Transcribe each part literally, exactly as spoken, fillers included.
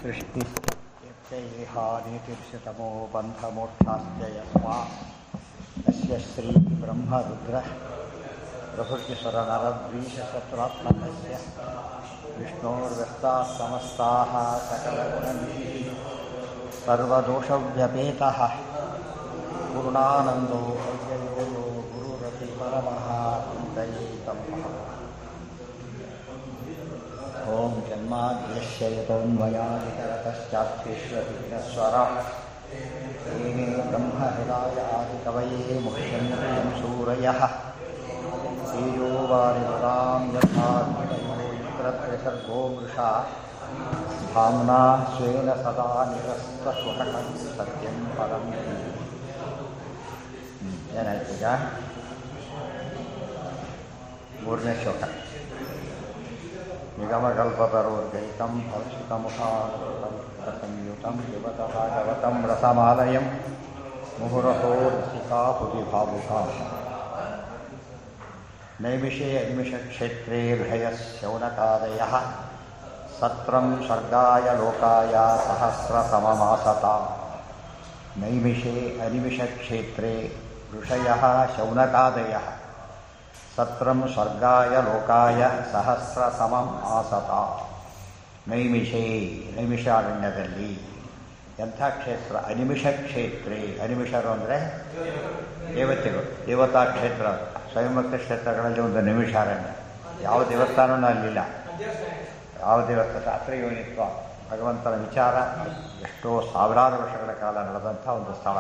सृष्टिस्थित्यप्ययेहानीतिर्षतमो बन्धमोक्षाश्च यस्मात् तस्य श्रीब्रह्मरुद्र प्रभृतिसुरनरद्वीषशत्रात्मकस्य विष्णोर्व्यस्ताः समस्ताः सकलगुणनिधिः सर्वदोषव्यपेतः पूर्णानन्दो अव्ययो यो गुरुरपि परमः चिन्तयेतं ॐ जन्माद्यस्य यतोऽन्वयादितरतश्चार्थेष्वभिघ्नस्वराः तेने ब्रह्महृदाय आदिकवये मुह्यन्ति सूरयः तेजो वारिवरां यथा यत्र मृषा धाम्ना स्वेन सदा निरस्तशुकटं सत्यं परं ಏನಾಯ್ತೀಗ ಮೂರನೇ ಶ್ಲೋಕ ನಿಗಮಕಲ್ಪತರೋರ್ಗೈಕಂ ಫಲಶ್ರುತಮುಖಾನೃತಂ ಸಂಯುತಂ ಯುವತಃ ಭಾಗವತಂ ರಸಮಾಲಯಂ ಮುಹುರಹೋ ರಸಿಕಾ ಹುತಿ ಭಾವುಕಾಃ ನೈಮಿಷೇ ಅನಿಮಿಷಕ್ಷೇತ್ರೇ ಹೃದಯಃ ಶೌನಕಾದಯಃ ಸತ್ರಂ ಸರ್ಗಾಯ ಲೋಕಾಯ ಸಹಸ್ರಸಮಮಾಸತಾಂ ನೈಮಿಷೇ ಅನಿಮಿಷಕ್ಷೇತ್ರೇ ಋಷಯಃ ಶೌನಕಾದಯಃ ಸತ್ರಂ ಸ್ವರ್ಗಾಯ ಲೋಕಾಯ ಸಹಸ್ರಸಮಂ ಆಸತಾಂ ನೈಮಿಷೇ ನೈಮಿಷಾರಣ್ಯದಲ್ಲಿ ಎಂಥ ಕ್ಷೇತ್ರ ಅನಿಮಿಷ ಕ್ಷೇತ್ರೇ ಅನಿಮಿಷರು ಅಂದರೆ ದೇವತೆಗಳು ದೇವತಾ ಕ್ಷೇತ್ರ ಸ್ವಯಂಭಕ್ತ ಕ್ಷೇತ್ರಗಳಲ್ಲಿ ಒಂದು ನಿಮಿಷಾರಣ್ಯ ಯಾವ ದೇವಸ್ಥಾನವೂ ಅಲ್ಲಿಲ್ಲ ಯಾವ ದೇವಸ್ಥಾನ ಶಾಸ್ತ್ರ ಯೋನಿತ್ವ ಭಗವಂತನ ವಿಚಾರ ಎಷ್ಟೋ ಸಾವಿರಾರು ವರ್ಷಗಳ ಕಾಲ ನಡೆದಂಥ ಒಂದು ಸ್ಥಳ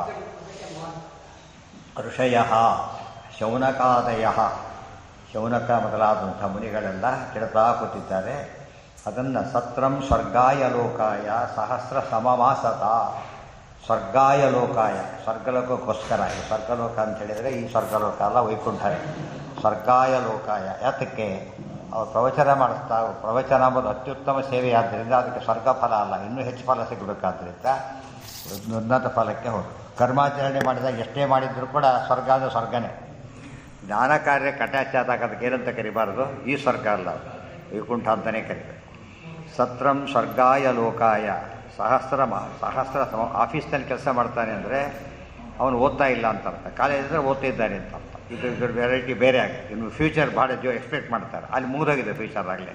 ಋಷಯ ಶೌನಕಾದಯ ಶೌನಕ ಮೊದಲಾದಂಥ ಮುನಿಗಳೆಲ್ಲ ಕೆಡತಾ ಕೂತಿದ್ದಾರೆ. ಅದನ್ನು ಸತ್ರಂ ಸ್ವರ್ಗಾಯ ಲೋಕಾಯ ಸಹಸ್ರ ಸಮಮಾಸತ ಸ್ವರ್ಗಾಯ ಲೋಕಾಯ ಸ್ವರ್ಗಲೋಕಕ್ಕೋಸ್ಕರ ಈ ಸ್ವರ್ಗಲೋಕ ಅಂತ ಹೇಳಿದರೆ ಈ ಸ್ವರ್ಗಲೋಕ ಅಲ್ಲ ವೈಕುಂಠರೇ ಸ್ವರ್ಗಾಯ ಲೋಕಾಯ ಯಾತಕ್ಕೆ ಅವ್ರು ಪ್ರವಚನ ಮಾಡಿಸ್ತಾ ಪ್ರವಚನ ಎಂಬುದು ಅತ್ಯುತ್ತಮ ಸೇವೆ ಆದ್ದರಿಂದ ಅದಕ್ಕೆ ಸ್ವರ್ಗ ಫಲ ಅಲ್ಲ ಇನ್ನೂ ಹೆಚ್ಚು ಫಲ ಸಿಗಬೇಕಾದ್ರಿಂದ ಉನ್ನತ ಫಲಕ್ಕೆ ಹೋಗಿ ಕರ್ಮಾಚರಣೆ ಮಾಡಿದಾಗ ಎಷ್ಟೇ ಮಾಡಿದರೂ ಕೂಡ ಸ್ವರ್ಗ ಅಂದರೆ ಸ್ವರ್ಗನೇ. ಜ್ಞಾನ ಕಾರ್ಯ ಕಟಾಚಾದಾಗ ಅದಕ್ಕೆ ಏನಂತ ಕರಿಬಾರ್ದು ಈ ಸ್ವರ್ಗ ಅಲ್ಲ ವೈಕುಂಠ ಅಂತಲೇ ಕರಿಬೇಕು. ಸತ್ರಂ ಸ್ವರ್ಗಾಯ ಲೋಕಾಯ ಸಹಸ್ರ ಸಹಸ್ರ ಸಮ ಆಫೀಸ್ನಲ್ಲಿ ಕೆಲಸ ಮಾಡ್ತಾನೆ ಅಂದರೆ ಅವನು ಓದ್ತಾ ಇಲ್ಲ ಅಂತ ಅರ್ಥ, ಕಾಲೇಜಿದ್ರೆ ಓದ್ತಾ ಇದ್ದಾನೆ ಅಂತ ಅರ್ಥ. ಇದು ಇದ್ರ ವೆರೈಟಿ ಬೇರೆ ಆಗಿದೆ. ಇನ್ನು ಫ್ಯೂಚರ್ ಭಾಳ ಜೋ ಎಕ್ಸ್ಪೆಕ್ಟ್ ಮಾಡ್ತಾರೆ, ಅಲ್ಲಿ ಮುಗಿದೋಗಿದೆ ಫ್ಯೂಚರ್ ಆಗಲೇ.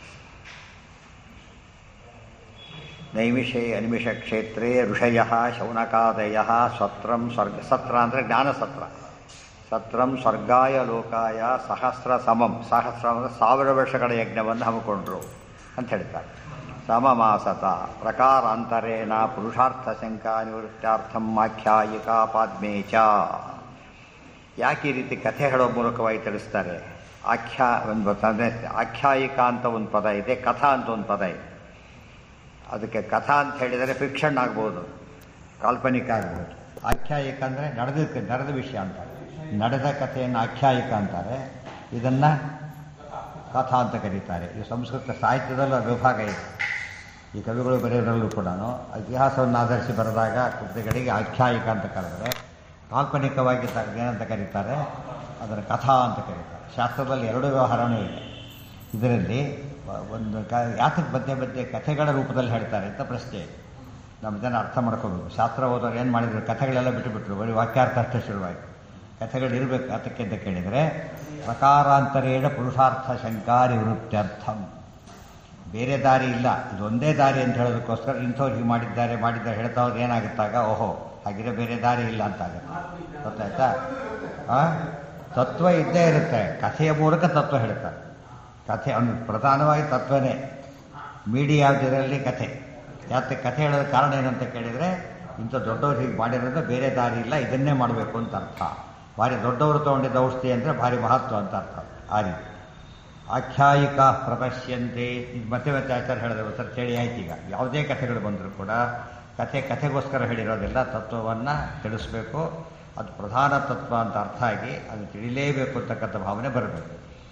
ನೈಮಿಷೇ ಅನಿಮಿಷ ಕ್ಷೇತ್ರೇ ಋಷಯ ಶೌನಕಾದಯ ಸತ್ರಂ ಸ್ವರ್ಗ ಸತ್ರ ಅಂದರೆ ಜ್ಞಾನಸತ್ರ ಸತ್ರಂ ಸ್ವರ್ಗಾಯ ಲೋಕಾಯ ಸಹಸ್ರ ಸಮಂ ಸಹಸ್ರ ಅಂದರೆ ಸಾವಿರ ವರ್ಷಗಳ ಯಜ್ಞವನ್ನು ಹಮ್ಮಿಕೊಂಡ್ರು ಅಂತ ಹೇಳ್ತಾರೆ. ಸಮಮಾಸತ ಪ್ರಕಾರಾಂತರೇಣ ಪುರುಷಾರ್ಥ ಶಂಕಾ ನಿವೃತ್ತಾರ್ಥಂ ಆಖ್ಯಾಯಿಕಾ ಪಾದ್ಮೇ ಚ. ಯಾಕೆ ಈ ರೀತಿ ಕಥೆ ಹೇಳೋ ಮೂಲಕವಾಗಿ ತಿಳಿಸ್ತಾರೆ? ಆಖ್ಯಾ ಒಂದು ಆಖ್ಯಾಯಿಕ ಅಂತ ಒಂದು ಪದ ಇದೆ, ಕಥಾ ಅಂತ ಒಂದು ಪದ ಇದೆ. ಅದಕ್ಕೆ ಕಥಾ ಅಂತ ಹೇಳಿದರೆ ಫಿಕ್ಷನ್ ಆಗ್ಬೋದು, ಕಾಲ್ಪನಿಕ ಆಗ್ಬೋದು. ಆಖ್ಯಾಯಿಕ ಅಂದರೆ ನಡೆದ ನಡೆದ ವಿಷಯ ಅಂತಾರೆ, ನಡೆದ ಕಥೆಯನ್ನು ಆಖ್ಯಾಯಿಕ ಅಂತಾರೆ, ಇದನ್ನು ಕಥಾ ಅಂತ ಕರೀತಾರೆ. ಈ ಸಂಸ್ಕೃತ ಸಾಹಿತ್ಯದಲ್ಲೂ ವಿಭಾಗ ಇದೆ. ಈ ಕವಿಗಳು ಬರೆಯೋದ್ರಲ್ಲೂ ಕೂಡ ಇತಿಹಾಸವನ್ನು ಆಧರಿಸಿ ಬರೆದಾಗ ಕೃತಿಗಳಿಗೆ ಆಖ್ಯಾಯಿಕ ಅಂತ ಕರೆದರೆ, ಕಾಲ್ಪನಿಕವಾಗಿ ಏನಂತ ಕರೀತಾರೆ, ಅದನ್ನು ಕಥಾ ಅಂತ ಕರೀತಾರೆ. ಶಾಸ್ತ್ರದಲ್ಲಿ ಎರಡು ವ್ಯವಹಾರವೂ ಇದೆ. ಇದರಲ್ಲಿ ಒಂದು ಕ ಯಾತಕ್ಕೆ ಮಧ್ಯೆ ಮಧ್ಯೆ ಕಥೆಗಳ ರೂಪದಲ್ಲಿ ಹೇಳ್ತಾರೆ ಅಂತ ಪ್ರಶ್ನೆ ಇದೆ. ನಮ್ಮ ಜನ ಅರ್ಥ ಮಾಡ್ಕೋಬೇಕು. ಶಾಸ್ತ್ರ ಓದೋರು ಏನು ಮಾಡಿದ್ರು, ಕಥೆಗಳೆಲ್ಲ ಬಿಟ್ಟುಬಿಟ್ರು, ಬರೀ ವಾಕ್ಯಾರ್ಥ ಅಷ್ಟೇ ಶುರುವಾಯಿತು. ಕಥೆಗಳಿರಬೇಕು ಯಾತಕ್ಕೆ ಅಂತ ಕೇಳಿದರೆ, ಪ್ರಕಾರಾಂತರೇಣ ಪುರುಷಾರ್ಥ ಶಂಕಾ ನಿವೃತ್ತ್ಯರ್ಥಂ. ಬೇರೆ ದಾರಿ ಇಲ್ಲ, ಇದು ಒಂದೇ ದಾರಿ ಅಂತ ಹೇಳೋದಕ್ಕೋಸ್ಕರ ಇಂಥವ್ರು ಹೀಗೆ ಮಾಡಿದ್ದಾರೆ ಮಾಡಿದ್ದಾರೆ ಹೇಳ್ತಾ ಹೋದ್ರೆ ಏನಾಗುತ್ತಾಗ, ಓಹೋ ಹಾಗಿರೋ ಬೇರೆ ದಾರಿ ಇಲ್ಲ ಅಂತಾಗುತ್ತೆ. ಗೊತ್ತಾಯ್ತಾ? ತತ್ವ ಇದ್ದೇ ಇರುತ್ತೆ, ಕಥೆಯ ಮೂಲಕ ತತ್ವ ಹೇಳ್ತಾರೆ. ಕಥೆ ಅವನು ಪ್ರಧಾನವಾಗಿ ತತ್ವನೇ, ಮೀಡಿಯಾ ಇದರಲ್ಲಿ ಕಥೆ. ಯಾಕೆ ಕಥೆ ಹೇಳೋದ ಕಾರಣ ಏನಂತ ಕೇಳಿದರೆ, ಇಂಥ ದೊಡ್ಡವ್ರು ಹೀಗೆ ಮಾಡಿರೋದು ಬೇರೆ ದಾರಿ ಇಲ್ಲ, ಇದನ್ನೇ ಮಾಡಬೇಕು ಅಂತ ಅರ್ಥ. ಭಾರಿ ದೊಡ್ಡವರು ತೊಗೊಂಡಿದ್ದ ಔಷಧಿ ಅಂದರೆ ಭಾರಿ ಮಹತ್ವ ಅಂತ ಅರ್ಥ. ಆ ರೀತಿ ಆಖ್ಯಾಯಿಕ ಪ್ರಪಶ್ಯಂತೆ ಇದು ಮತ್ತೆ ಮತ್ತೆ ಆಚಾರ ಹೇಳಿದ್ರು ಸರ್ ಕೇಳಿ ಆಯ್ತು. ಈಗ ಯಾವುದೇ ಕಥೆಗಳು ಬಂದರೂ ಕೂಡ ಕಥೆ ಕಥೆಗೋಸ್ಕರ ಹೇಳಿರೋದಿಲ್ಲ, ತತ್ವವನ್ನು ತಿಳಿಸ್ಬೇಕು. ಅದು ಪ್ರಧಾನ ತತ್ವ ಅಂತ ಅರ್ಥ ಆಗಿ ಅದು ತಿಳಿಲೇಬೇಕು ಅಂತಕ್ಕಂಥ ಭಾವನೆ ಬರಬೇಕು.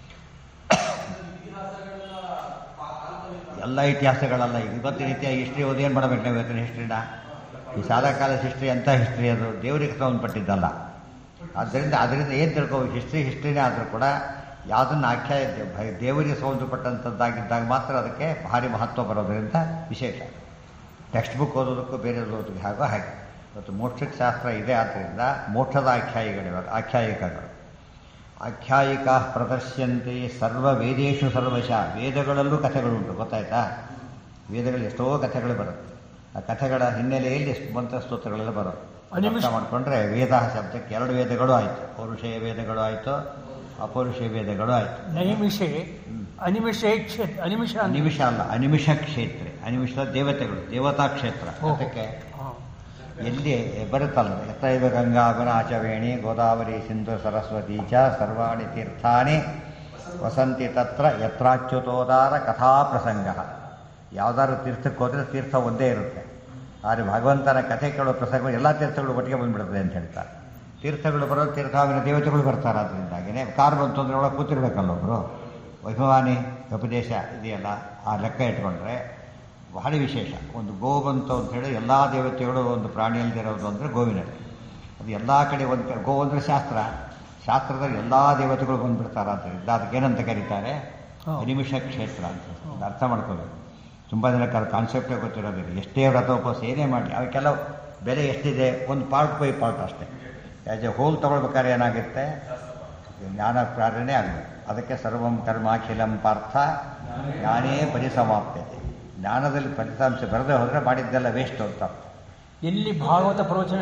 ಎಲ್ಲ ಇತಿಹಾಸಗಳಲ್ಲ. ಇವತ್ತಿನ ರೀತಿಯ ಹಿಸ್ಟ್ರಿ ಓದಿ ಏನು ಮಾಡಬೇಕು ನಾವು ಇವತ್ತಿನ ಹಿಸ್ಟ್ರಿನ? ಈ ಶಾಲಾ ಕಾಲದ ಹಿಸ್ಟ್ರಿ ಅಂತ ಹಿಸ್ಟ್ರಿ ಅದು ದೇವರಿಗೆ ಸಂಬಂಧಪಟ್ಟಿದ್ದಲ್ಲ. ಆದ್ದರಿಂದ ಅದರಿಂದ ಏನು ತಿಳ್ಕೋಬೇಕು, ಹಿಸ್ಟ್ರಿ ಹಿಸ್ಟ್ರಿನೇ ಆದರೂ ಕೂಡ ಯಾವುದನ್ನು ಆಖ್ಯಾಯ ದೇವರಿಗೆ ಸಂಬಂಧಪಟ್ಟಂಥದ್ದಾಗಿದ್ದಾಗ ಮಾತ್ರ ಅದಕ್ಕೆ ಭಾರಿ ಮಹತ್ವ ಬರೋದರಿಂದ ವಿಶೇಷ. ಟೆಕ್ಸ್ಟ್ ಬುಕ್ ಓದೋದಕ್ಕೂ ಬೇರೆ ಓದೋದಕ್ಕೆ ಹಾಗೋ ಹಾಗೆ. ಇವತ್ತು ಮೋಕ್ಷಕ್ಕೆ ಶಾಸ್ತ್ರ ಇದೆ, ಆದ್ದರಿಂದ ಮೋಕ್ಷದ ಆಖ್ಯಾಯಿಗಳಿವೆ, ಆಖ್ಯಾಯಿಕಗಳು. ಆಖ್ಯಾಯಿಕಾ ಪ್ರದರ್ಶ್ಯಂತೆ ಸರ್ವ ವೇದೇಶು ಸರ್ವಶಃ. ವೇದಗಳಲ್ಲೂ ಕಥೆಗಳುಂಟು, ಗೊತ್ತಾಯ್ತಾ? ವೇದಗಳಲ್ಲಿ ಎಷ್ಟೋ ಕಥೆಗಳು ಬರುತ್ತೆ. ಆ ಕಥೆಗಳ ಹಿನ್ನೆಲೆಯಲ್ಲಿ ಎಷ್ಟು ಮಂತ್ರ ಸ್ತೋತ್ರಗಳೆಲ್ಲ ಬರುತ್ತೆ. ಅರ್ಥ ಮಾಡಿಕೊಂಡ್ರೆ ವೇದ ಶಬ್ದಕ್ಕೆ ಎರಡು ವೇದಗಳು ಆಯಿತು, ಪೌರುಷೇಯ ವೇದಗಳು ಆಯಿತು, ಅಪೌರುಷೇಯ ವೇದಗಳು ಆಯಿತು. ನೈಮಿಷೆ ಅನಿಮಿಷ ಅನಿಮಿಷ ಅನಿಮಿಷ ಅಲ್ಲ, ಅನಿಮಿಷ ಕ್ಷೇತ್ರ. ಅನಿಮಿಷ ದೇವತೆಗಳು, ದೇವತಾ ಕ್ಷೇತ್ರ. ಅದಕ್ಕೆ ಎಲ್ಲಿ ಬರುತ್ತಲ್ಲ, ಯಥೈವ ಗಂಗಾ ಅಗನಾಚವೇಣಿ ಗೋದಾವರಿ ಸಿಂಧು ಸರಸ್ವತಿ ಚ ಸರ್ವಾಣಿ ತೀರ್ಥಾನಿ ವಸಂತಿ ತತ್ರ ಯತ್ರಾಚ್ಯುತೋದಾರ ಕಥಾ ಪ್ರಸಂಗ. ಯಾವ್ದಾದ್ರು ತೀರ್ಥಕ್ಕೆ ಹೋದರೆ ತೀರ್ಥ ಒಂದೇ ಇರುತ್ತೆ, ಆದರೆ ಭಗವಂತನ ಕಥೆ ಕೇಳೋ ಪ್ರಸಂಗ ಎಲ್ಲ ತೀರ್ಥಗಳು ಒಟ್ಟಿಗೆ ಬಂದುಬಿಡುತ್ತದೆ ಅಂತ ಹೇಳ್ತಾರೆ. ತೀರ್ಥಗಳು ಬರೋದು ತೀರ್ಥಾವಿನ ದೇವತೆಗಳು ಬರ್ತಾರೆ. ಅದರಿಂದಾಗಿನೇ ಕಾರ್ ಬಂತು ಅಂದರೆ ಒಳಗೆ ಕೂತಿರ್ಬೇಕಲ್ಲ ಒಬ್ಬರು. ವೈಭವಾನಿ ಉಪದೇಶ ಇದೆಯಲ್ಲ, ಆ ಲೆಕ್ಕ ಇಟ್ಕೊಂಡ್ರೆ ಬಹಳ ವಿಶೇಷ. ಒಂದು ಗೋ ಬಂತು ಅಂತ ಹೇಳಿ ಎಲ್ಲ ದೇವತೆಗಳು ಒಂದು ಪ್ರಾಣಿಯಲ್ಲಿರೋದು ಅಂದರೆ ಗೋವಿನಲ್ಲಿ. ಅದು ಎಲ್ಲ ಕಡೆ ಒಂದು ಗೋ ಅಂದರೆ ಶಾಸ್ತ್ರ, ಶಾಸ್ತ್ರದಲ್ಲಿ ಎಲ್ಲ ದೇವತೆಗಳು ಬಂದುಬಿಡ್ತಾರೆ. ಆದ್ದರಿಂದ ಅದಕ್ಕೇನಂತ ಕರೀತಾರೆ? ಅನಿಮಿಷ ಕ್ಷೇತ್ರ ಅಂತ. ಅರ್ಥ ಮಾಡ್ಕೋಬೇಕು. ತುಂಬ ಜನಕ್ಕೆ ಅದು ಕಾನ್ಸೆಪ್ಟೇ ಗೊತ್ತಿರೋದಿಲ್ಲ. ಎಷ್ಟೇ ವ್ರತ ಉಪವಾಸ ಏನೇ ಮಾಡಿ ಅವಕ್ಕೆಲ್ಲ ಬೆಲೆ ಎಷ್ಟಿದೆ? ಒಂದು ಪಾರ್ಟ್ ಬೈ ಪಾರ್ಟ್ ಅಷ್ಟೇ. ಆ್ಯಸ್ ಎ ಹೋಲ್ ತೊಗೊಳ್ಬೇಕಾದ್ರೆ ಏನಾಗುತ್ತೆ? ಜ್ಞಾನ ಕಾರ್ಯನೇ ಆಗಬೇಕು. ಅದಕ್ಕೆ ಸರ್ವಂ ಕರ್ಮಾಖಿಲಂ ಪಾರ್ಥ ಜ್ಞಾನೇ ಪರಿಸಮಾಪ್ಯತೆ. ಜ್ಞಾನದಲ್ಲಿ ಫಲಿತಾಂಶ ಬರದೇ ಹೋದರೆ ಮಾಡಿದ್ದೆಲ್ಲ ವೇಸ್ಟ್ ಅಂತ. ಎಲ್ಲಿ ಭಾಗವತ ಪ್ರವಚನ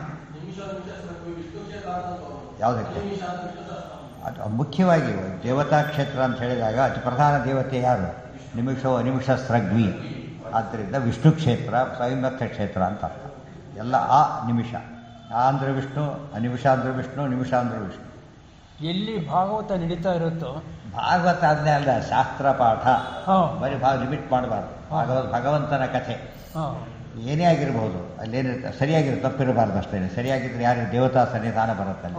ಯಾವುದಕ್ಕೆ? ಅದು ಮುಖ್ಯವಾಗಿ ದೇವತಾ ಕ್ಷೇತ್ರ ಅಂತ ಹೇಳಿದಾಗ ಅತಿ ಪ್ರಧಾನ ದೇವತೆ ಯಾರು? ನಿಮಿಷೋ ಅನಿಮಿಷ ಸ್ರಗ್ವಿ. ಆದ್ದರಿಂದ ವಿಷ್ಣು ಕ್ಷೇತ್ರ, ಸ್ವಯಂಭಕ್ತ ಕ್ಷೇತ್ರ ಅಂತ ಅರ್ಥ. ಎಲ್ಲ ಆ ನಿಮಿಷ. ಆ ಅಂದರೆ ವಿಷ್ಣು, ಅನಿಮಿಷ ಅಂದರೆ ವಿಷ್ಣು, ನಿಮಿಷ ಅಂದರೆ ವಿಷ್ಣು. ಎಲ್ಲಿ ಭಾಗವತ ನಡೀತಾ ಇರುತ್ತೋ, ಭಾಗವತ ಅದನ್ನೇ ಅಲ್ಲ, ಶಾಸ್ತ್ರ ಪಾಠ. ಬರೀ ಭಾಗ ಲಿಮಿಟ್ ಮಾಡಬಾರ್ದು. ಭಾಗವತ ಭಗವಂತನ ಕಥೆ ಏನೇ ಆಗಿರಬಹುದು, ಅಲ್ಲೇನಿರುತ್ತೆ ಸರಿಯಾಗಿರುತ್ತೆ, ತಪ್ಪಿರಬಾರ್ದು ಅಷ್ಟೇ. ಸರಿಯಾಗಿದ್ದರೆ ಯಾರಿಗೆ ದೇವತಾ ಸನ್ನಿಧಾನ ಬರುತ್ತಲ್ಲ.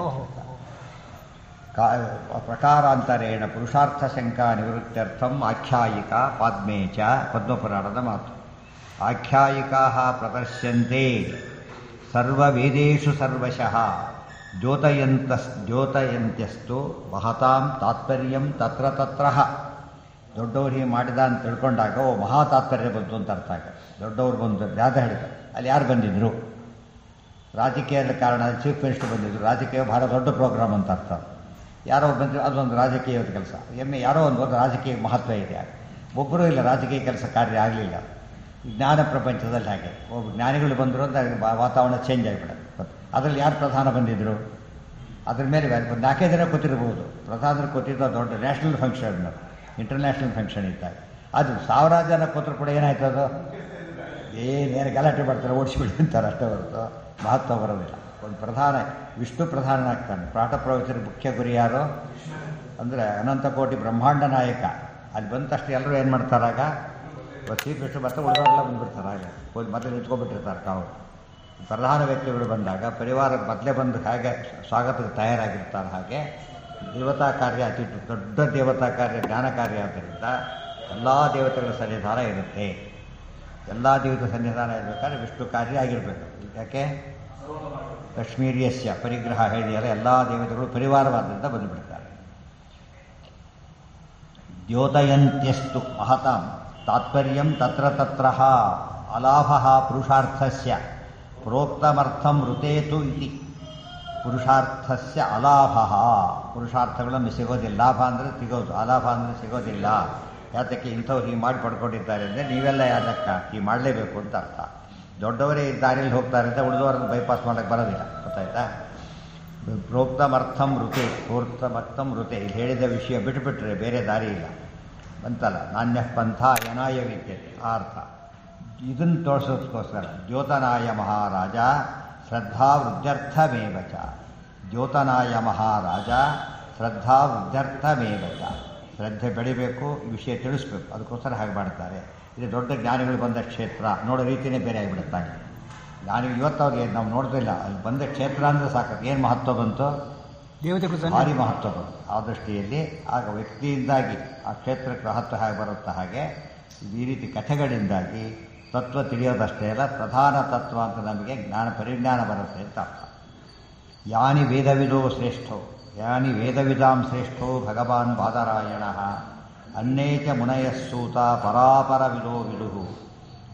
ಪ್ರಕಾರಾಂತರೇಣ ಪುರುಷಾರ್ಥ ಶಂಕಾ ನಿವೃತ್ತ್ಯರ್ಥಂ ಆಖ್ಯಾಯಿಕ ಪಾದ್ಮೇ ಚ. ಪದ್ಮಪುರಾಣದ ಮಾತು. ಆಖ್ಯಾಯಿಕಾ ಪ್ರದರ್ಶ್ಯಂತೆ ಸರ್ವವೇದೇಷು ಸರ್ವಶಃ ದ್ಯೋತಯಂತ ದ್ಯೋತಯಂತ್ಯಸ್ತು ಮಹತಾಂ ತಾತ್ಪರ್ಯಂ ತತ್ರ ತತ್ರ. ದೊಡ್ಡವ್ರು ಹೀಗೆ ಮಾಡಿದ ಅಂತ ತಿಳ್ಕೊಂಡಾಗ ಓ ಮಹಾ ತಾತ್ಪರ್ಯ ಬಂತು ಅಂತ ಅರ್ಥ ಆಗ. ದೊಡ್ಡವ್ರು ಬಂದು ಯಾವ್ದು ಹೇಳಿದ್ದಾರೆ, ಅಲ್ಲಿ ಯಾರು ಬಂದಿದ್ರು? ರಾಜಕೀಯದ ಕಾರಣ ಚೀಫ್ ಮಿನಿಸ್ಟರ್ ಬಂದಿದ್ರು. ರಾಜಕೀಯ ಬಹಳ ದೊಡ್ಡ ಪ್ರೋಗ್ರಾಮ್ ಅಂತ ಅರ್ಥ. ಯಾರೋ ಬಂದರು, ಅದೊಂದು ರಾಜಕೀಯದ ಕೆಲಸ. ಎಮ್ಮೆ ಯಾರೋ ಒಂದು ಒಂದು ರಾಜಕೀಯ ಮಹತ್ವ ಇದೆ. ಒಬ್ಬರೂ ಇಲ್ಲ, ರಾಜಕೀಯ ಕೆಲಸ ಕಾರ್ಯ ಆಗಲಿಲ್ಲ. ಜ್ಞಾನ ಪ್ರಪಂಚದಲ್ಲಿ ಹಾಗೆ ಒಬ್ಬ ಜ್ಞಾನಿಗಳು ಬಂದರು ಅಂತ ವಾತಾವರಣ ಚೇಂಜ್ ಆಗಿಬಿಡುತ್ತೆ. ಅದರಲ್ಲಿ ಯಾರು ಪ್ರಧಾನ ಬಂದಿದ್ದರು? ಅದ್ರ ಮೇಲೆ ಒಂದು ನಾಲ್ಕೈದು ಜನ ಕೂತಿರ್ಬೋದು. ಪ್ರಧಾನರು ಕೂತಿದ್ದು ದೊಡ್ಡ ನ್ಯಾಷನಲ್ ಫಂಕ್ಷನ್, ಇಂಟರ್ನ್ಯಾಷನಲ್ ಫಂಕ್ಷನ್ ಇದ್ದಾಗ. ಅದು ಸಾವಿರಾರು ಜನ ಕೂತರು ಕೂಡ ಏನಾಯ್ತು? ಅದು ಏನೇನು ಗಲಾಟೆ ಮಾಡ್ತಾರೆ, ಓಡಿಸಿಬಿಡಿ ಅಂತಾರೆ ಅಷ್ಟೇ ಹೊರತು ಮಹತ್ವ ಬರೋದಿಲ್ಲ. ಒಂದು ಪ್ರಧಾನ ವಿಷ್ಣು ಪ್ರಧಾನನಾಗ್ತಾನೆ. ಪಾಠ ಪ್ರವಚನ ಮುಖ್ಯ ಗುರಿ ಯಾರು ಅಂದರೆ ಅನಂತ ಕೋಟಿ ಬ್ರಹ್ಮಾಂಡ ನಾಯಕ. ಅಲ್ಲಿ ಬಂದ ತಕ್ಷಣ ಎಲ್ಲರೂ ಏನು ಮಾಡ್ತಾರಾಗ? ಚೀಫ್ ಮಿನಿಸ್ಟರ್ ಮತ್ತೆ ಉಳಿದವರೆಲ್ಲ ಬಂದುಬಿಡ್ತಾರೆ. ಹಾಗೆ ಹೋಗಿ ಮೊದಲು ನಿಂತ್ಕೊಂಡ್ಬಿಟ್ಟಿರ್ತಾರೆ ತಾವು. ಪ್ರಧಾನ ವ್ಯಕ್ತಿಗಳು ಬಂದಾಗ ಪರಿವಾರ ಮೊದಲೇ ಬಂದು ಹೇಗೆ ಸ್ವಾಗತಕ್ಕೆ ತಯಾರಾಗಿರ್ತಾರೆ, ಹಾಗೆ ದೇವತಾ ಕಾರ್ಯ ಅತಿ ದೊಡ್ಡ ದೇವತಾ ಕಾರ್ಯ ಜ್ಞಾನ ಕಾರ್ಯ. ಆದ್ದರಿಂದ ಎಲ್ಲ ದೇವತೆಗಳ ಸನ್ನಿಧಾನ ಇರುತ್ತೆ. ಎಲ್ಲ ದೇವತೆ ಸನ್ನಿಧಾನ ಇರಬೇಕಾದ್ರೆ ವಿಷ್ಣು ಕಾರ್ಯ ಆಗಿರಬೇಕು. ಯಾಕೆ? ಲಕ್ಷ್ಮೀರ್ಯಸ್ಯ ಪರಿಗ್ರಹ ಹೇಳಿದೆಯಲ್ಲ, ಎಲ್ಲ ದೇವತೆಗಳು ಪರಿವಾರವಾದ್ದರಿಂದ ಬಂದುಬಿಡ್ತಾರೆ. ದ್ಯೋತಯಂತ್ಯಸ್ತು ಮಹತಾಂ ತಾತ್ಪರ್ಯಂ ತತ್ರ ತತ್ರ ಅಲಾಭ ಪುರುಷಾರ್ಥಸ್ಯ ಪ್ರೋಕ್ತಮರ್ಥಂ ಋತೇತು ಇತಿ. ಪುರುಷಾರ್ಥಸ್ಯ ಅಲಾಭ, ಪುರುಷಾರ್ಥಗಳನ್ನು ಸಿಗೋದಿಲ್ಲ. ಲಾಭ ಅಂದರೆ ಸಿಗೋದು, ಅಲಾಭ ಅಂದರೆ ಸಿಗೋದಿಲ್ಲ. ಯಾತಕ್ಕೆ? ಇಂಥವ್ರು ಹೀಗೆ ಮಾಡಿ ಪಡ್ಕೊಂಡಿದ್ದಾರೆ ಅಂದರೆ ನೀವೆಲ್ಲ ಯಾತಕ್ಕ ಹೀಗೆ ಮಾಡಲೇಬೇಕು ಅಂತ ಅರ್ಥ. ದೊಡ್ಡವರೇ ಈ ದಾರಿಯಲ್ಲಿ ಹೋಗ್ತಾರೆ ಅಂತ ಉಳಿದವರನ್ನು ಬೈಪಾಸ್ ಮಾಡೋಕ್ಕೆ ಬರೋದಿಲ್ಲ. ಗೊತ್ತಾಯ್ತಾ? ಪ್ರೋಕ್ತಮರ್ಥಂ ಋತೆ, ಪ್ರೋಕ್ತಮರ್ಥಂ ಋತೆ. ಇಲ್ಲಿ ಹೇಳಿದ ವಿಷಯ ಬಿಟ್ಟುಬಿಟ್ರೆ ಬೇರೆ ದಾರಿ ಇಲ್ಲ ಬಂತಲ್ಲ. ನಾಣ್ಯ ಪಂಥ ಯನಾಯ ವಿದ್ಯತೆ, ಆ ಅರ್ಥ. ಇದನ್ನು ತೋರಿಸೋದಕ್ಕೋಸ್ಕರ ದ್ಯೋತನಾಯ ಮಹಾರಾಜ ಶ್ರದ್ಧಾ ವೃದ್ಧ್ಯರ್ಥಮೇವ ಚ. ದ್ಯೋತನಾಯ ಮಹಾರಾಜ ಶ್ರದ್ಧಾ ವೃದ್ಧ್ಯರ್ಥಮೇವ ಚ. ಶ್ರದ್ಧೆ ಬೆಳಿಬೇಕು, ವಿಷಯ ತಿಳಿಸ್ಬೇಕು, ಅದಕ್ಕೋಸ್ಕರ ಹಾಗೆ ಮಾಡ್ತಾರೆ. ಇದು ದೊಡ್ಡ ಜ್ಞಾನಿಗಳು ಬಂದ ಕ್ಷೇತ್ರ. ನೋಡೋ ರೀತಿಯೇ ಬೇರೆ ಆಗಿಬಿಡುತ್ತಾನೆ. ಜ್ಞಾನಿಗಳು ಇವತ್ತು ಅವ್ರಿಗೆ ನಾವು ನೋಡ್ತಿಲ್ಲ. ಅಲ್ಲಿ ಬಂದ ಕ್ಷೇತ್ರ ಅಂದರೆ ಸಾಕು, ಏನು ಮಹತ್ವ ಬಂತು? ದೇವತೆ ಭಾರಿ ಮಹತ್ವ ಬಂತು. ಆ ದೃಷ್ಟಿಯಲ್ಲಿ ಆಗ ವ್ಯಕ್ತಿಯಿಂದಾಗಿ ಆ ಕ್ಷೇತ್ರಕ್ಕೆ ಮಹತ್ವ ಹೇಗೆ ಬರುತ್ತಾ ಹಾಗೆ ಈ ರೀತಿ ಕಥೆಗಳಿಂದಾಗಿ ತತ್ವ ತಿಳಿಯೋದಷ್ಟೇ ಅಲ್ಲ, ಪ್ರಧಾನ ತತ್ವ ಅಂತ ನಮಗೆ ಜ್ಞಾನ ಪರಿಜ್ಞಾನ ಬರುತ್ತೆ ಅಂತ ಅರ್ಥ. ಯಾನಿ ವೇದವಿದೋ ಶ್ರೇಷ್ಠೋ, ಯಾನಿ ವೇದವಿದಾಂ ಶ್ರೇಷ್ಠೋ ಭಗವಾನ್ ಬಾದರಾಯಣ. ಅನ್ನೇಚ ಮುನಯಸ್ಸೂತ ಪರಾಪರ ವಿದೋ ವಿದುಹು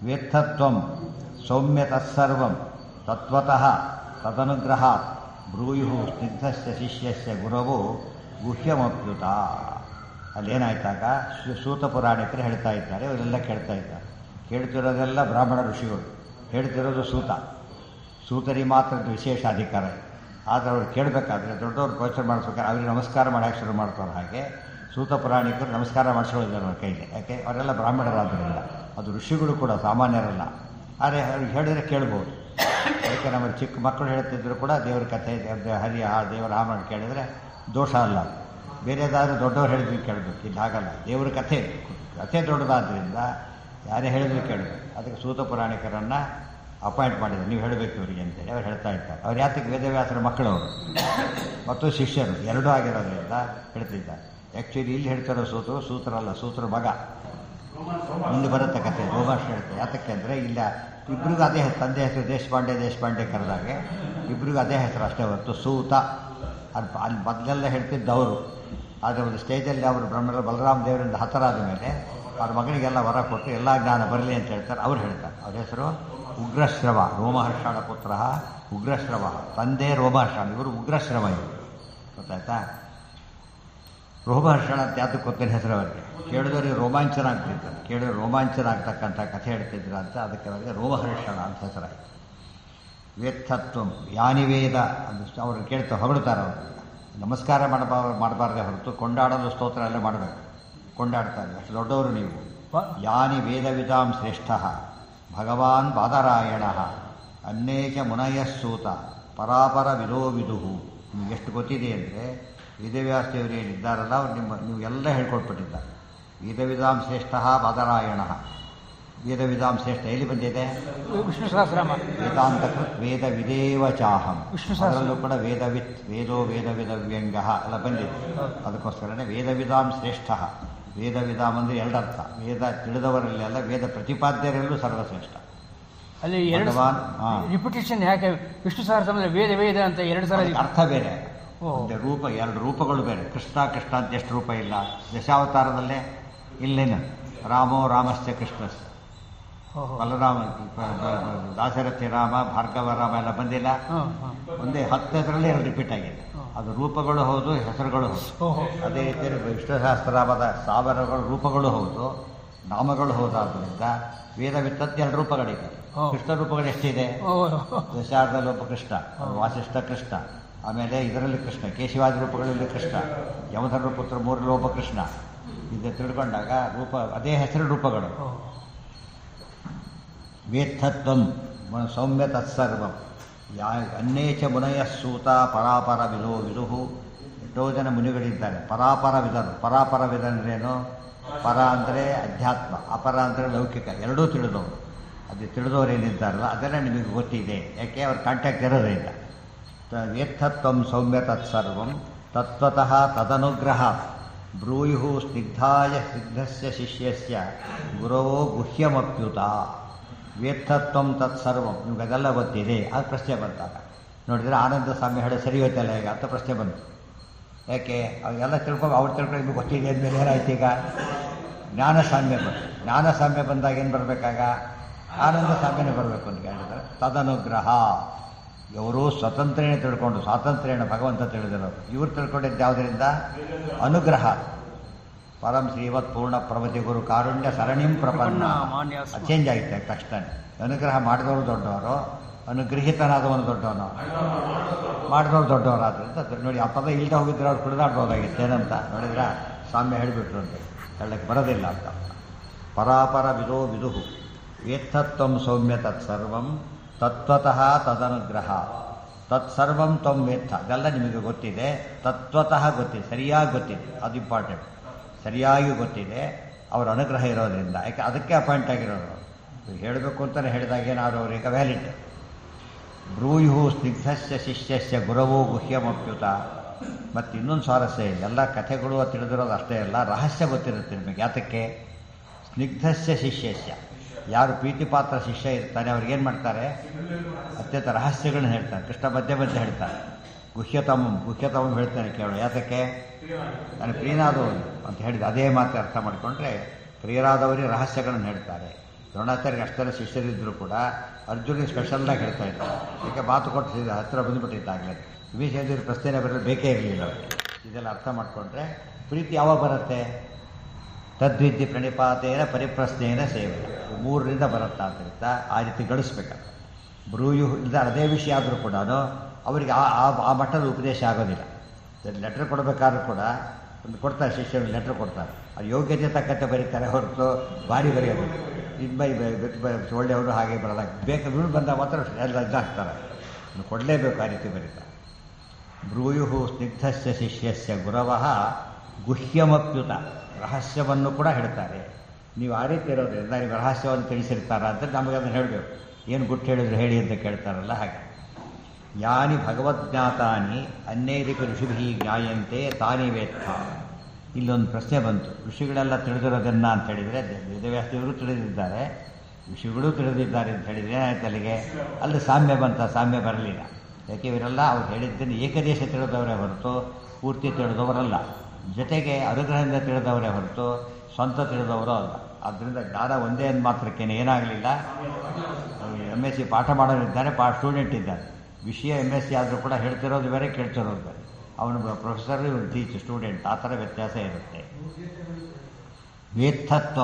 ವೇತ್ತತ್ವಂ ಸೌಮ್ಯ ತತ್ಸರ್ವಂ ತತ್ವತಃ ತದನುಗ್ರಹಾತ್ ಬ್ರೂಯು ಸ್ನಿಗ್ಧಸ್ಯ ಶಿಷ್ಯಸ್ಯ ಗುರವು ಗುಹ್ಯಮಪ್ಯುತ. ಅಲ್ಲೇನಾಯ್ತಾಗ ಸೂತ ಪುರಾಣಿಕರು ಹೇಳ್ತಾ ಇದ್ದಾರೆ, ಅವರೆಲ್ಲ ಕೇಳ್ತಾ ಇದ್ದಾರೆ. ಕೇಳ್ತಿರೋದೆಲ್ಲ ಬ್ರಾಹ್ಮಣ ಋಷಿಗಳು, ಹೇಳ್ತಿರೋದು ಸೂತ. ಸೂತರಿಗೆ ಮಾತ್ರ ವಿಶೇಷ ಅಧಿಕಾರ ಇದೆ. ಆದರೆ ಅವ್ರು ಕೇಳಬೇಕಾದ್ರೆ ದೊಡ್ಡವ್ರು ಪ್ರವಚನ ಮಾಡಿಸ್ಬೇಕಾದ್ರೆ ಅವ್ರಿಗೆ ನಮಸ್ಕಾರ ಮಾಡೋಕ್ಕೆ ಶುರು ಮಾಡ್ತಾರೆ. ಹಾಗೆ ಸೂತ ಪುರಾಣಿಕರು ನಮಸ್ಕಾರ ಮಾಡಿಸ್ಕೊಳ್ಳಿದ್ದಾರೆ ಅವ್ರ ಕೈಲಿ. ಯಾಕೆ ಅವರೆಲ್ಲ ಬ್ರಾಹ್ಮಣರಾದ್ರಿಂದ. ಅದು ಋಷಿಗಳು ಕೂಡ ಸಾಮಾನ್ಯರಲ್ಲ. ಆದರೆ ಅವ್ರಿಗೆ ಹೇಳಿದರೆ ಕೇಳ್ಬೋದು. ಅದಕ್ಕೆ ನಮ್ಮ ಚಿಕ್ಕ ಮಕ್ಕಳು ಹೇಳ್ತಿದ್ರು ಕೂಡ ದೇವ್ರ ಕಥೆ ಹರಿಯ ದೇವರ ರಾಮನ ಕೇಳಿದರೆ ದೋಷ ಅಲ್ಲ. ಬೇರೆದಾದರೂ ದೊಡ್ಡವ್ರು ಹೇಳಿದ್ರು ಕೇಳಬೇಕು. ಇಲ್ಲಿ ಹಾಗಲ್ಲ, ದೇವ್ರ ಕಥೆ ಕಥೆ ದೊಡ್ಡದಾದ್ರಿಂದ ಯಾರೇ ಹೇಳಿದ್ರು ಕೇಳಬೇಕು. ಅದಕ್ಕೆ ಸೂತ ಪುರಾಣಿಕರನ್ನು ಅಪಾಯಿಂಟ್ ಮಾಡಿದ್ದಾರೆ, ನೀವು ಹೇಳಬೇಕು ಇವರಿಗೆ ಅಂತೇಳಿ ಅವ್ರು ಹೇಳ್ತಾ ಇದ್ದಾರೆ. ಅವ್ರು ಯಾತಕ್ಕೆ ವೇದವ್ಯಾಸರ ಮಕ್ಕಳವರು ಮತ್ತು ಶಿಷ್ಯರು ಎರಡೂ ಆಗಿರೋದ್ರಿಂದ ಹೇಳ್ತಿದ್ದಾರೆ. ಆ್ಯಕ್ಚುಲಿ ಇಲ್ಲಿ ಹೇಳ್ತಾರೋ ಸೂತರು ಸೂತ್ರಲ್ಲ, ಸೂತ್ರ ಮಗ. ಇಲ್ಲಿ ಬರುತ್ತೆ ಕಥೆ, ರೋಮಾಂಚ ಹೇಳ್ತಾರೆ. ಯಾತಕ್ಕೆ ಅಂದರೆ ಇಲ್ಲ ಇಬ್ಬರಿಗೂ ಅದೇ ತಂದೆ ಹೆಸರು ದೇಶಪಾಂಡೆ ದೇಶಪಾಂಡೆ ಕರೆದಾಗೆ ಇಬ್ಬರಿಗೂ ಅದೇ ಹೆಸರು ಅಷ್ಟೇ ಹೊರತು ಸೂತ ಅದು ಅಲ್ಲಿ ಮೊದಲೆಲ್ಲ ಹೇಳ್ತಿದ್ದವರು. ಆದರೆ ಒಂದು ಸ್ಟೇಜಲ್ಲಿ ಅವರು ಬ್ರಹ್ಮ ಬಲರಾಮ ದೇವರಿಂದ ಹತರಾದ ಮೇಲೆ ಅವ್ರ ಮಗನಿಗೆಲ್ಲ ವರ ಕೊಟ್ಟು ಎಲ್ಲ ಜ್ಞಾನ ಬರಲಿ ಅಂತ ಹೇಳ್ತಾರೆ. ಅವ್ರು ಹೇಳ್ತಾರೆ ಅವ್ರ ಹೆಸರು ಉಗ್ರಶ್ರವ, ರೋಮಹರ್ಷಣ ಪುತ್ರ ಉಗ್ರಶ್ರವ. ತಂದೆ ರೋಮಹರ್ಷಣ, ಇವರು ಉಗ್ರಶ್ರವ. ಇವರು ಗೊತ್ತಾಯ್ತಾ? ರೋಮಹರ್ಷಣ ಅಂತ ಯಾತಕ್ಕೆ ಗೊತ್ತಿನ ಹೆಸರು ಅವರಿಗೆ. ಕೇಳಿದವರಿಗೆ ರೋಮಾಂಚನ ಆಗ್ತಿರ್ತಾರೆ, ಕೇಳಿದ್ರೆ ರೋಮಾಂಚನ ಆಗ್ತಕ್ಕಂಥ ಕಥೆ ಹೇಳ್ತಿದ್ರ ಅಂತ ಅದಕ್ಕೆ ಅವರಿಗೆ ರೋಮಹರ್ಷಣ ಅಂತ ಹೆಸರಾಯಿತು. ವೇತ್ತತ್ವ ಯಾನಿ ವೇದ ಅಂತ ಅವರು ಕೇಳ್ತಾ ಹೊಗಳ್ತಾರೆ. ಅವರು ನಮಸ್ಕಾರ ಮಾಡಬಾರ ಮಾಡಬಾರ್ದೆ ಹೊರತು ಕೊಂಡಾಡಲು ಸ್ತೋತ್ರ ಎಲ್ಲ ಮಾಡಬೇಕು. ಕೊಂಡಾಡ್ತಾರೆ, ಅಷ್ಟು ದೊಡ್ಡವರು ನೀವು. ಯಾನಿ ವೇದ ವಿಧಾಂ ಶ್ರೇಷ್ಠ ಭಗವಾನ್ ಬಾದರಾಯಣ ಅನೇಕ ಮುನಯಸ್ಸೂತ ಪರಾಪರ ವಿಧೋ ವಿದುಹು. ನಿಮ್ಗೆ ಎಷ್ಟು ಗೊತ್ತಿದೆ ಅಂದರೆ ವೇದವ್ಯಾಸ ದೇವರು ಏನಿದ್ದಾರಲ್ಲ ಅವ್ರು ನಿಮ್ಮ ನೀವು ಎಲ್ಲ ಹೇಳ್ಕೊಟ್ಬಿಟ್ಟಿದ್ದಾರೆ. ವೇದವಿಧಾಂ ಶ್ರೇಷ್ಠ ಬಾದರಾಯಣ. ವೇದವಿಧಾಂ ಶ್ರೇಷ್ಠ ಎಲ್ಲಿ ಬಂದಿದೆ? ವಿಷ್ಣು ಸಹಸ್ರನಾಮ. ವೇದಾಂತಕೃತ್ ವೇದ ವಿದೇವ ಚಾಹಂ. ವಿಷ್ಣು ಸಹಸ್ರ ಅದರಲ್ಲೂ ಕೂಡ ವೇದವಿತ್ ವೇದೋ ವೇದ ವಿಧ ವ್ಯಂಗ ಎಲ್ಲ ಬಂದಿದೆ. ಅದಕ್ಕೋಸ್ಕರನೇ ವೇದವಿಧಾಂ ಶ್ರೇಷ್ಠ. ವೇದವಿಧಾಂ ಅಂದರೆ ಎರಡರ್ಥ. ವೇದ ತಿಳಿದವರಲ್ಲೆಲ್ಲ ವೇದ ಪ್ರತಿಪಾದ್ಯರಲ್ಲೂ ಸರ್ವಶ್ರೇಷ್ಠ. ಅಲ್ಲಿ ಎರಡು ರಿಪಿಟೇಷನ್ ಯಾಕೆ ವಿಷ್ಣು ಸಹಸ್ರ ವೇದ ವೇದ ಅಂತ ಎರಡು ಸಲ ಅರ್ಥ ಬೇರೆ, ಒಂದು ರೂಪ, ಎರಡು ರೂಪಗಳು ಬೇರೆ. ಕೃಷ್ಣ ಕೃಷ್ಣ ಅಂತ ಎಷ್ಟು ರೂಪ ಇಲ್ಲ. ದಶಾವತಾರದಲ್ಲೇ ಇಲ್ಲೇನು ರಾಮೋ ರಾಮಸ್ಯ ಕೃಷ್ಣಸ್, ಬಲರಾಮ ದಾಶರಥಿ ರಾಮ ಭಾರ್ಗವ ರಾಮ ಎಲ್ಲ ಬಂದಿಲ್ಲ. ಒಂದೇ ಹತ್ತು ಹೆಸರಲ್ಲಿ ಎರಡು ರಿಪೀಟ್ ಆಗಿದೆ. ಅದು ರೂಪಗಳು ಹೌದು, ಹೆಸರುಗಳು ಹೌದು. ಅದೇ ರೀತಿ ವಿಷ್ಣು ಸಹಸ್ರನಾಮದ ಸಾವಿರಗಳು ರೂಪಗಳು ಹೌದು, ನಾಮಗಳು ಹೌದಾದ್ರಿಂದ ವೇದವಿತ್ತದ್ದು ಎರಡು ರೂಪಗಳಿದೆ. ಕೃಷ್ಣ ರೂಪಗಳು ಎಷ್ಟಿದೆ? ದಶಾರ್ಧದಲ್ಲಿ ಒಬ್ಬ ಕೃಷ್ಣ, ವಾಸಿಷ್ಠ ಕೃಷ್ಣ, ಆಮೇಲೆ ಇದರಲ್ಲಿ ಕೃಷ್ಣ, ಕೇಶವಾದಿ ರೂಪಗಳಲ್ಲಿ ಕೃಷ್ಣ, ಯಮಧರ್ಮ ಪುತ್ರ ಮೂರಲ್ಲಿ ಒಬ್ಬ ಕೃಷ್ಣ. ಇದು ತಿಳ್ಕೊಂಡಾಗ ರೂಪ ಅದೇ ಹೆಸರು ರೂಪಗಳು. ವೇತ್ತತ್ವಂ ಸೌಮ್ಯ ತತ್ಸರ್ವಂ ಯಾ ಅನ್ಯೇಚ ಮುನಯಸ್ಸೂತ ಪರಾಪರ ವಿಧೋ ವಿದುಹು. ಎಷ್ಟೋ ಜನ ಮುನಿಗಳಿದ್ದಾರೆ ಪರಾಪರ ವಿಧರು. ಪರಾಪರ ವಿಧ ಅಂದ್ರೇನು? ಪರ ಅಂದರೆ ಅಧ್ಯಾತ್ಮ, ಅಪರ ಅಂದರೆ ಲೌಕಿಕ, ಎರಡೂ ತಿಳಿದವರು. ಅದು ತಿಳಿದವರು ಏನಿದ್ದಾರಲ್ಲ ಅದೆಲ್ಲ ನಿಮಗೆ ಗೊತ್ತಿದೆ. ಯಾಕೆ ಅವ್ರ ಕಾಂಟ್ಯಾಕ್ಟ್ ಇರೋದ್ರಿಂದ. ವೇತ್ತತ್ವಂ ಸೌಮ್ಯ ತತ್ಸರ್ವಂ ತತ್ವತಃ ತದನುಗ್ರಹ ಬ್ರೂಯು ಸ್ನಿಗ್ಧಾಯ ಸ್ನಿಗ್ಧಸ್ಯ ಶಿಷ್ಯಸ್ಯ ಗುರವೋ ಗುಹ್ಯಮಪ್ಯುತ. ವೇತ್ತತ್ವಂ ತತ್ಸರ್ವಂ ನಿಮ್ಗೆ ಅದೆಲ್ಲ ಗೊತ್ತಿದೆ. ಅದು ಪ್ರಶ್ನೆ ಬಂದಾಗ ನೋಡಿದರೆ ಆನಂದ ಸ್ವಾಮಿ ಹೇಳೋ ಸರಿ ಹೋಯ್ತಲ್ಲ ಈಗ ಅಂತ ಪ್ರಶ್ನೆ ಬಂತು. ಯಾಕೆ ಅವೆಲ್ಲ ತಿಳ್ಕೊಂಡು ಅವ್ರು ತಿಳ್ಕೊಂಡು ನಿಮಗೆ ಗೊತ್ತಿದೆ ಅಂದಮೇಲೆ ಏನಾಯ್ತು? ಈಗ ಜ್ಞಾನ ಸಾಮ್ಯ ಬಂತು. ಜ್ಞಾನ ಸಾಮ್ಯ ಬಂದಾಗ ಏನು ಬರಬೇಕಾಗ? ಆನಂದ ಸಾಮ್ಯನೇ ಬರಬೇಕು ಅಂತ ಹೇಳಿದ್ರೆ ತದನುಗ್ರಹ. ಇವರು ಸ್ವತಂತ್ರೇಣ ತಿಳ್ಕೊಂಡು, ಸ್ವಾತಂತ್ರ್ಯನ ಭಗವಂತ ತಿಳಿದಿರೋರು. ಇವ್ರು ತಿಳ್ಕೊಂಡಿದ್ದು ಯಾವುದರಿಂದ? ಅನುಗ್ರಹ. ಪರಂ ಶ್ರೀವತ್ ಪೂರ್ಣ ಪ್ರವತಿ ಗುರು ಕಾರುಣ್ಯ ಸರಣಿಂ ಪ್ರಪನ್ನ. ಚೇಂಜ್ ಆಗಿತ್ತು ತಕ್ಷಣ. ಅನುಗ್ರಹ ಮಾಡಿದವರು ದೊಡ್ಡವರು, ಅನುಗ್ರಹಿತನಾದವನು ದೊಡ್ಡವನು, ಮಾಡಿದವರು ದೊಡ್ಡವರಾದ್ರಿಂದ ನೋಡಿ ಆ ಪದ ಇಲ್ಲದೆ ಹೋಗಿದ್ರೆ ಅವ್ರು ಕುಡಿದಾಡ್ಬೋದಾಗಿತ್ತು. ಏನಂತ ನೋಡಿದ್ರ ಸಾಮ್ಯ ಹೇಳಿಬಿಟ್ರು ಅಂತ ಹೇಳಕ್ಕೆ ಬರೋದಿಲ್ಲ ಅಂತ. ಪರಾಪರ ವಿಧೋ ವಿದುಹು ವೇತ್ತತ್ವಂ ಸೌಮ್ಯ ತತ್ಸರ್ವಂ ತತ್ವತಃ ತದನುಗ್ರಹ. ತತ್ಸರ್ವಂ ತ್ವಂ ವೇತ್ತ. ಅದೆಲ್ಲ ನಿಮಗೆ ಗೊತ್ತಿದೆ, ತತ್ವತಃ ಗೊತ್ತಿದೆ, ಸರಿಯಾಗಿ ಗೊತ್ತಿದೆ. ಅದು ಇಂಪಾರ್ಟೆಂಟ್. ಸರಿಯಾಗಿ ಗೊತ್ತಿದೆ, ಅವರ ಅನುಗ್ರಹ ಇರೋದ್ರಿಂದ. ಯಾಕೆ ಅದಕ್ಕೆ ಅಪಾಯಿಂಟ್ ಆಗಿರೋರು. ಹೇಳಬೇಕು ಅಂತಲೇ ಹೇಳಿದಾಗ ಏನಾದ್ರು ಅವರಿಗೆ ವ್ಯಾಲಿಡ್. ಬ್ರೂಯು ಸ್ನಿಗ್ಧಸ್ಯ ಶಿಷ್ಯಸ್ಯ ಗುರವೋ ಗುಹ್ಯಮಪ್ಯುತ. ಮತ್ತು ಇನ್ನೊಂದು ಸ್ವಾರಸ್ಯ ಇದೆ. ಎಲ್ಲ ಕಥೆಗಳು ತಿಳಿದಿರೋದು ಅಷ್ಟೇ ಅಲ್ಲ, ರಹಸ್ಯ ಗೊತ್ತಿರುತ್ತೆ ನಿಮಗೆ. ಯಾತಕ್ಕೆ? ಸ್ನಿಗ್ಧಸ್ಯ ಶಿಷ್ಯಸ್ಯ, ಯಾರು ಪ್ರೀತಿಪಾತ್ರ ಶಿಷ್ಯ ಇರ್ತಾನೆ ಅವ್ರಿಗೇನು ಮಾಡ್ತಾರೆ? ಅತ್ಯಂತ ರಹಸ್ಯಗಳನ್ನ ಹೇಳ್ತಾರೆ. ಕೃಷ್ಣ ಮಧ್ಯೆ ಮಧ್ಯೆ ಹೇಳ್ತಾರೆ. ಗುಹ್ಯತಮಂ ಗುಹ್ಯತಮಂ ಹೇಳ್ತಾನೆ ಕೇಳೋ. ಯಾತಕ್ಕೆ? ನಾನು ಪ್ರಿಯನಾದವನು ಅಂತ ಹೇಳಿದ ಅದೇ ಮಾತು ಅರ್ಥ ಮಾಡಿಕೊಂಡ್ರೆ ಪ್ರಿಯರಾದವರಿಗೆ ರಹಸ್ಯಗಳನ್ನು ಹೇಳ್ತಾರೆ. ದ್ರೋಣಾಚಾರ್ಯಗೆ ಅಷ್ಟೆಲ್ಲ ಶಿಷ್ಯರಿದ್ದರೂ ಕೂಡ ಅರ್ಜುನಿಗೆ ಸ್ಪೆಷಲ್ಲಾಗಿ ಹೇಳ್ತಾ ಇದ್ದಾರೆ. ಯಾಕೆ ಮಾತು ಕೊಟ್ಟಿದ್ದ ಹತ್ತಿರ ಬಂದುಬಿಟ್ಟಿದ್ದಾಗಲೇ ವಿಭೀಷಣದೇವರು ಪ್ರಶ್ನೆ ಬರಲು ಬೇಕೇ ಇರಲಿಲ್ಲ ಅವರಿಗೆ. ಇದೆಲ್ಲ ಅರ್ಥ ಮಾಡಿಕೊಂಡ್ರೆ ಪ್ರೀತಿ ಯಾವಾಗ ಬರುತ್ತೆ? ತದ್ವಿದ್ಯೆ ಪ್ರಣಿಪಾತೇನ ಪರಿಪ್ರಶ್ನೆಯನ ಸೇವೆ ಮೂರರಿಂದ ಬರುತ್ತಾ ಅಂತ ಆ ರೀತಿ ಗಳಿಸ್ಬೇಕು. ಬ್ರೂಯು ಇಲ್ಲದ ಅದೇ ವಿಷಯ ಆದರೂ ಕೂಡ ಅವರಿಗೆ ಆ ಆ ಮಟ್ಟದ ಉಪದೇಶ ಆಗೋದಿಲ್ಲ. ಲೆಟ್ರ್ ಕೊಡಬೇಕಾದ್ರೂ ಕೂಡ ಒಂದು ಕೊಡ್ತಾರೆ, ಶಿಷ್ಯರು ಲೆಟ್ರ್ ಕೊಡ್ತಾರೆ, ಅದು ಯೋಗ್ಯತೆ ತಕ್ಕಂತೆ ಬರೀತಾರೆ ಹೊರತು ಭಾರಿ ಬರೆಯೋದು ಇನ್ಬೈ ಒಳ್ಳೆಯವರು ಹಾಗೆ ಬರೋದಾಗ ಬೇಕು ಬಿಡು ಬಂದಾಗ ಮಾತ್ರ ಎಲ್ಲ ಹಾಕ್ತಾರೆ, ಕೊಡಲೇಬೇಕು ಆ ರೀತಿ ಬರೀತಾರೆ. ಬ್ರೂಯು ಸ್ನಿಗ್ಧಸ್ಯ ಶಿಷ್ಯಸ್ಯ ಗುರವಃ ಗುಹ್ಯಮಪ್ಯುತ ರಹಸ್ಯವನ್ನು ಕೂಡ ಹೇಳ್ತಾರೆ. ನೀವು ಆ ರೀತಿ ಇರೋದ್ರಿಂದ ನೀವು ರಹಸ್ಯವನ್ನು ತಿಳಿಸಿರ್ತಾರ ಅಂತ ನಮಗೆ ಅದನ್ನು ಹೇಳಬೇಕು. ಏನು ಗುಟ್ಟು ಹೇಳಿದ್ರು ಹೇಳಿ ಅಂತ ಕೇಳ್ತಾರಲ್ಲ ಹಾಗೆ. ಯಾನಿ ಭಗವದ್ಜ್ಞಾತಾನಿ ಅನ್ಯೈರಿಕ ಋಷಿಭಿ ಜ್ಞಾಯಂತೆ ತಾನಿ ವೇತ್ತ. ಇಲ್ಲೊಂದು ಪ್ರಶ್ನೆ ಬಂತು, ಋಷಿಗಳೆಲ್ಲ ತಿಳಿದಿರೋದನ್ನ ಅಂತ ಹೇಳಿದರೆ ವೇದವ್ಯಾಸದೇವರು ತಿಳಿದಿದ್ದಾರೆ, ಋಷಿಗಳು ತಿಳಿದಿದ್ದಾರೆ ಅಂತ ಹೇಳಿದರೆ ಏನಾಯ್ತು ಅಲ್ಲಿಗೆ? ಅಲ್ಲಿ ಸಾಮ್ಯ ಬಂತ? ಸಾಮ್ಯ ಬರಲಿಲ್ಲ. ಯಾಕೆ ಇವರೆಲ್ಲ ಅವ್ರು ಹೇಳಿದ್ದನ್ನು ಏಕದೇಶ ತಿಳಿದವರೇ ಹೊರತು ಪೂರ್ತಿ ತಿಳಿದವರಲ್ಲ, ಜೊತೆಗೆ ಅನುಗ್ರಹದಿಂದ ತಿಳಿದವರೇ ಹೊರತು ಸ್ವಂತ ತಿಳಿದವರು ಅಲ್ಲ. ಆದ್ದರಿಂದ ಜ್ಞಾನ ಒಂದೇ ಅಂದ ಮಾತ್ರಕ್ಕೇನೆ ಏನಾಗಲಿಲ್ಲ. ಎಮ್ ಎಸ್ ಸಿ ಪಾಠ ಮಾಡೋರಿದ್ದಾರೆ, ಪಾ ಸ್ಟೂಡೆಂಟ್ ಇದ್ದಾರೆ. ವಿಷಯ ಎಮ್ ಎಸ್ ಸಿ ಆದರೂ ಕೂಡ ಹೇಳ್ತಿರೋದು ಬೇರೆ ಕೇಳ್ತಿರೋದು ಬೇರೆ. ಅವನು ಪ್ರೊಫೆಸರ್, ಇವನು ಟೀಚ್ ಸ್ಟೂಡೆಂಟ್, ಆ ಥರ ವ್ಯತ್ಯಾಸ ಇರುತ್ತೆ. ವೇತ್ತತ್ವ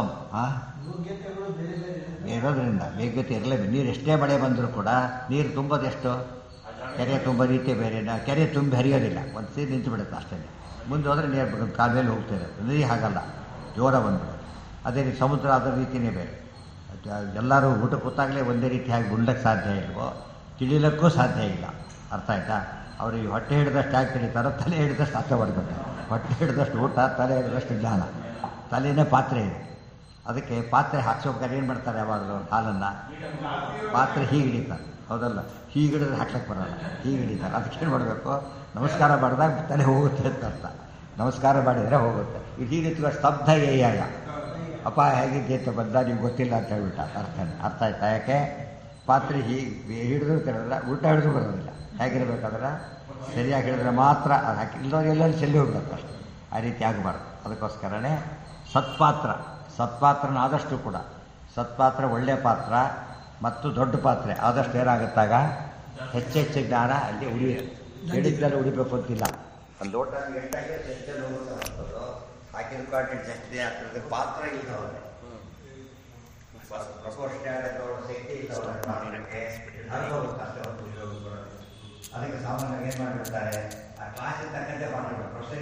ಇರೋದ್ರಿಂದ ವೇಗತೆ ಇರಲೇಬೇಕು. ನೀರು ಎಷ್ಟೇ ಮಳೆ ಬಂದರೂ ಕೂಡ ನೀರು ತುಂಬೋದೆಷ್ಟು? ಕೆರೆ ತುಂಬ ರೀತಿ ಬೇರೆ. ಕೆರೆ ತುಂಬಿ ಹರಿಯೋದಿಲ್ಲ, ಒಂದು ಸೀರೆ ನಿಂತು ಬಿಡುತ್ತೆ ಅಷ್ಟೇ. ಮುಂದೆ ಹೋದರೆ ನೀರು ಕಾಲದಲ್ಲಿ ಹೋಗ್ತಿದೆ. ನದಿ ಹಾಗಲ್ಲ, ಜೋರ ಬಂದ್ಬಿಡುತ್ತೆ. ಅದೇ ರೀತಿ ಸಮುದ್ರ ಅದರ ರೀತಿಯೇ ಬೇರೆ. ಎಲ್ಲರೂ ಊಟ ಕೂತಾಗಲೇ ಒಂದೇ ರೀತಿಯಾಗಿ ಗುಂಡಕ್ಕೆ ಸಾಧ್ಯ ಇಲ್ವೋ, ತಿಳಿಲಕ್ಕೂ ಸಾಧ್ಯ ಇಲ್ಲ. ಅರ್ಥ ಆಯ್ತಾ? ಅವ್ರಿಗೆ ಹೊಟ್ಟೆ ಹಿಡಿದಷ್ಟು ಯಾಕೆ ತಿಳಿತಾರೋ, ತಲೆ ಹಿಡಿದಷ್ಟು ಅರ್ಥ ಮಾಡ್ಕೊತಾರೆ. ಹೊಟ್ಟೆ ಹಿಡಿದಷ್ಟು ಊಟ, ತಲೆ ಹಿಡಿದಷ್ಟು ಜ್ಞಾನ. ತಲೆಯೇ ಪಾತ್ರೆ ಇದೆ. ಅದಕ್ಕೆ ಪಾತ್ರೆ ಹಾಕ್ಸೋಬೇಕಾದ್ರೆ ಏನು ಮಾಡ್ತಾರೆ? ಯಾವಾಗಲೂ ಹಾಲನ್ನು ಪಾತ್ರೆ ಹೀಗೆ ಹಿಡಿತಾರೆ, ಹೌದಲ್ಲ? ಹೀಗೆ ಹಿಡಿದ್ರೆ ಹಾಕ್ಲಿಕ್ಕೆ ಬರೋಲ್ಲ, ಹೀಗೆ ಹಿಡಿತಾರೆ. ಅದಕ್ಕೆ ಏನು ಮಾಡಬೇಕು? ನಮಸ್ಕಾರ ಮಾಡಿದಾಗ ತಲೆ ಹೋಗುತ್ತೆ ಅಂತ ಅರ್ಥ. ನಮಸ್ಕಾರ ಮಾಡಿದರೆ ಹೋಗುತ್ತೆ. ಇದು ಹೀಗೆ ಸ್ತಬ್ಧ ಏಯಾಯ ಅಪಾಯ ಹೇಗಿದ್ದೆ ಅಂತ ಬಂದ ನಿಮ್ಗೆ ಗೊತ್ತಿಲ್ಲ ಅಂತ ಹೇಳ್ಬಿಟ್ಟ. ಅರ್ಥ ಅರ್ಥ ಆಯ್ತಾ? ಯಾಕೆ? ಪಾತ್ರೆ ಹೀಗೆ ಹಿಡಿದ್ರು ತಿರೋದಿಲ್ಲ, ಊಟ ಹಿಡಿದು ಬರೋದಿಲ್ಲ. ಹೇಗಿರ್ಬೇಕಾದ್ರೆ ಸರಿಯಾಗಿ ಹಿಡಿದ್ರೆ ಮಾತ್ರ ಅದು ಹಾಕಿ, ಇಲ್ಲೋರು ಎಲ್ಲೆಲ್ಲಿ ಚೆಲ್ಲಿ ಹೋಗ್ಬೇಕು ಅಷ್ಟೆ. ಆ ರೀತಿ ಆಗಬಾರ್ದು. ಅದಕ್ಕೋಸ್ಕರನೇ ಸತ್ಪಾತ್ರ, ಸತ್ಪಾತ್ರನ ಆದಷ್ಟು ಕೂಡ ಸತ್ಪಾತ್ರ ಒಳ್ಳೆಯ ಪಾತ್ರ ಮತ್ತು ದೊಡ್ಡ ಪಾತ್ರೆ ಆದಷ್ಟು ಏನಾಗುತ್ತಾಗ ಹೆಚ್ಚೆಚ್ಚು ಜ್ಞಾನ ಅಲ್ಲಿ ಉಳಿಯುತ್ತೆ. ಹೇಳಿದ್ದಲ್ಲಿ ಉಳಿಬೇಕು ಅಂತಿಲ್ಲ. ಅಲ್ಲಿ ಲೋಟ ಎಷ್ಟಾಗಿ ಹೆಚ್ಚೆಲ್ಲ ಹೋಗುತ್ತೋ ಹಾಕಿದ ಕಾಂಟೆಂಟ್ ಜಾಸ್ತಿ ಆಗ್ತದೆ. ಪಾತ್ರ ಇಲ್ಲದವ್ರೆ ಶಕ್ತಿ ಇಲ್ಲವ್ರೆ ಪಾತ್ರಕ್ಕೆ ಅದಕ್ಕೆ ಸಾಮಾನ್ಯವಾಗಿ ಏನು ಮಾಡಿಬಿಡ್ತಾರೆ, ಆ ಕ್ಲಾಸಿಗೆ ತಕ್ಕಂತೆ ಮಾಡಬೇಕು. ಪ್ರಶ್ನೆ